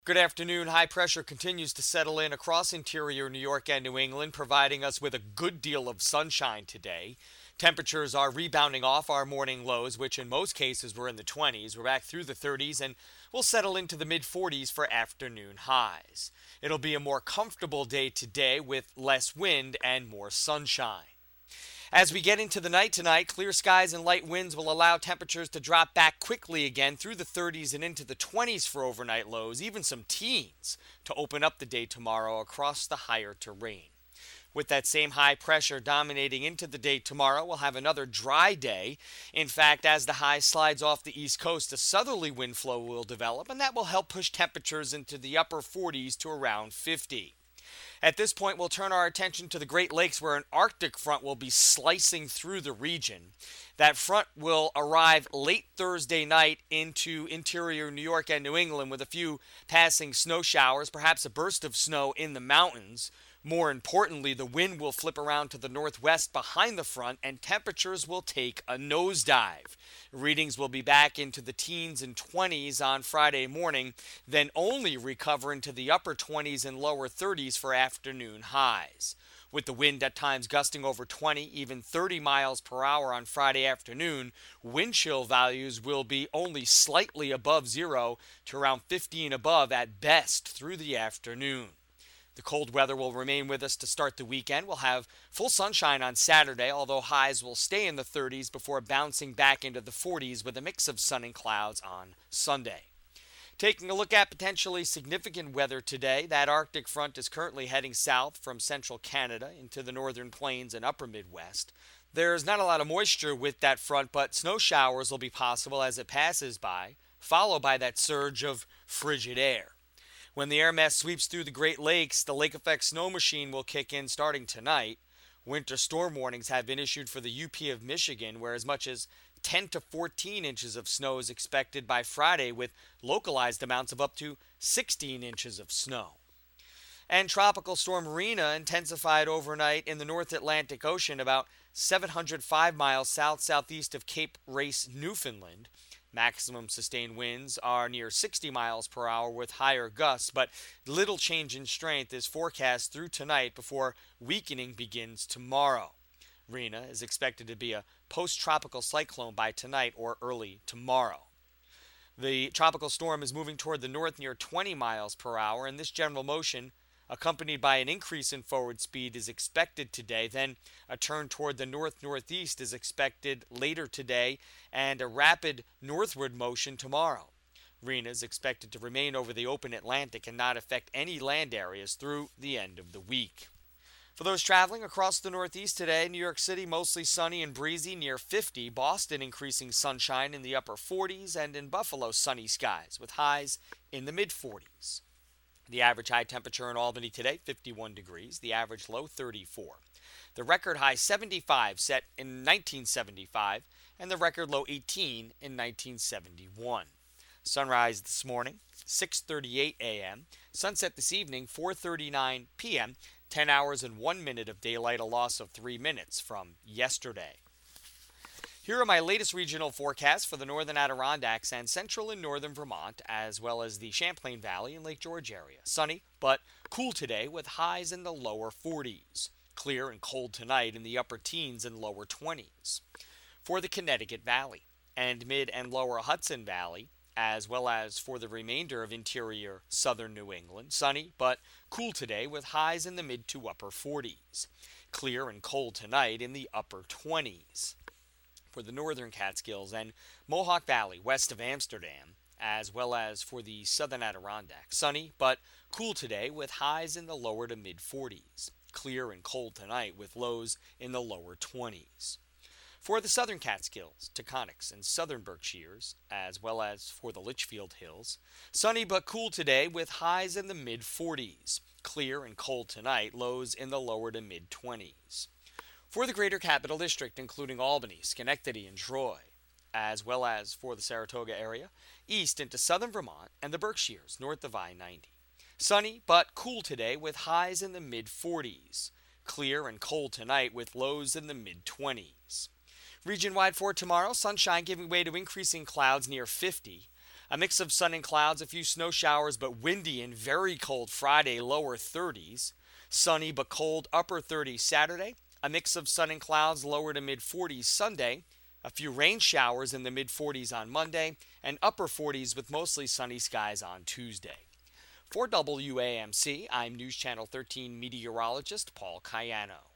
Good afternoon. High pressure continues to settle in across interior New York and New England, providing us with a good deal of sunshine today. Temperatures are rebounding off our morning lows, which in most cases were in the 20s. We're back through the 30s and we'll settle into the mid 40s for afternoon highs. It'll be a more comfortable day today with less wind and more sunshine. As we get into the night tonight, clear skies and light winds will allow temperatures to drop back quickly again through the 30s and into the 20s for overnight lows, even some teens, to open up the day tomorrow across the higher terrain. With that same high pressure dominating into the day tomorrow, we'll have another dry day. In fact, as the high slides off the east coast, a southerly wind flow will develop, and that will help push temperatures into the upper 40s to around 50. At this point, we'll turn our attention to the Great Lakes, where an Arctic front will be slicing through the region. That front will arrive late Thursday night into interior New York and New England with a few passing snow showers, perhaps a burst of snow in the mountains. More importantly, the wind will flip around to the northwest behind the front and temperatures will take a nosedive. Readings will be back into the teens and 20s on Friday morning, then only recover into the upper 20s and lower 30s for afternoon highs. With the wind at times gusting over 20, even 30 miles per hour on Friday afternoon, wind chill values will be only slightly above zero to around 15 above at best through the afternoon. The cold weather will remain with us to start the weekend. We'll have full sunshine on Saturday, although highs will stay in the 30s before bouncing back into the 40s with a mix of sun and clouds on Sunday. Taking a look at potentially significant weather today, that Arctic front is currently heading south from central Canada into the northern plains and upper Midwest. There's not a lot of moisture with that front, but snow showers will be possible as it passes by, followed by that surge of frigid air. When the air mass sweeps through the Great Lakes, the lake effect snow machine will kick in starting tonight. Winter storm warnings have been issued for the UP of Michigan, where as much as 10 to 14 inches of snow is expected by Friday, with localized amounts of up to 16 inches of snow. And Tropical Storm Rena intensified overnight in the North Atlantic Ocean about 705 miles south-southeast of Cape Race, Newfoundland. Maximum sustained winds are near 60 miles per hour with higher gusts, but little change in strength is forecast through tonight before weakening begins tomorrow. Rena is expected to be a post-tropical cyclone by tonight or early tomorrow. The tropical storm is moving toward the north near 20 miles per hour, and this general motion, accompanied by an increase in forward speed, is expected today. Then a turn toward the north-northeast is expected later today, and a rapid northward motion tomorrow. Rena is expected to remain over the open Atlantic and not affect any land areas through the end of the week. For those traveling across the Northeast today, New York City mostly sunny and breezy near 50, Boston increasing sunshine in the upper 40s, and in Buffalo sunny skies with highs in the mid-40s. The average high temperature in Albany today, 51 degrees. The average low, 34. The record high, 75, set in 1975, and the record low, 18, in 1971. Sunrise this morning, 6:38 a.m. Sunset this evening, 4:39 p.m. 10 hours and 1 minute of daylight, a loss of 3 minutes from yesterday. Here are my latest regional forecasts for the northern Adirondacks and central and northern Vermont, as well as the Champlain Valley and Lake George area. Sunny, but cool today with highs in the lower 40s. Clear and cold tonight in the upper teens and lower 20s. For the Connecticut Valley and mid and lower Hudson Valley, as well as for the remainder of interior southern New England, sunny, but cool today with highs in the mid to upper 40s. Clear and cold tonight in the upper 20s. For the northern Catskills and Mohawk Valley west of Amsterdam, as well as for the southern Adirondack. Sunny, but cool today with highs in the lower to mid-40s. Clear and cold tonight with lows in the lower 20s. For the southern Catskills, Taconics, and southern Berkshires, as well as for the Litchfield Hills, sunny but cool today with highs in the mid-40s. Clear and cold tonight, lows in the lower to mid-20s. For the Greater Capital District, including Albany, Schenectady, and Troy, as well as for the Saratoga area, east into southern Vermont and the Berkshires, north of I-90. Sunny but cool today with highs in the mid-40s. Clear and cold tonight with lows in the mid-20s. Region-wide for tomorrow, sunshine giving way to increasing clouds near 50. A mix of sun and clouds, a few snow showers, but windy and very cold Friday, lower 30s. Sunny but cold, upper 30s Saturday. A mix of sun and clouds, lower to mid 40s Sunday. A few rain showers in the mid 40s on Monday, and upper 40s with mostly sunny skies on Tuesday. For WAMC, I'm News Channel 13 meteorologist Paul Cayano.